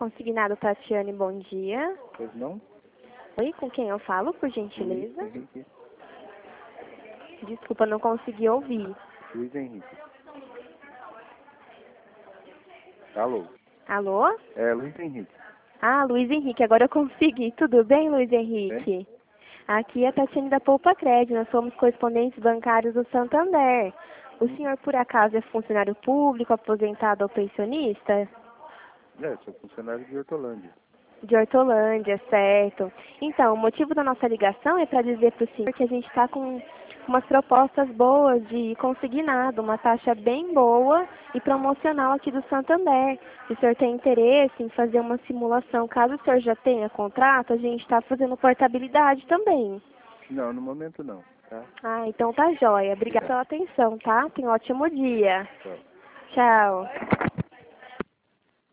Consignado Tatiane, bom dia. Pois não? Oi, com quem eu falo, por gentileza? Luiz Henrique. Desculpa, não consegui ouvir. Luiz Henrique. Alô? Alô? É, Luiz Henrique. Ah, Luiz Henrique, agora eu consegui. Tudo bem, Luiz Henrique? Aqui é a Tatiane da Poupa Crédito, nós somos correspondentes bancários do Santander. O senhor, por acaso, é funcionário público, aposentado ou pensionista? Sou funcionário de Hortolândia. De Hortolândia, certo. Então, o motivo da nossa ligação é para dizer para o senhor que a gente está com umas propostas boas de consignado, uma taxa bem boa e promocional aqui do Santander. Se o senhor tem interesse em fazer uma simulação, caso o senhor já tenha contrato, a gente está fazendo portabilidade também. Não, no momento não, tá? Ah, então tá jóia. Obrigada pela atenção, tá? Tenha um ótimo dia. Tchau. Tchau.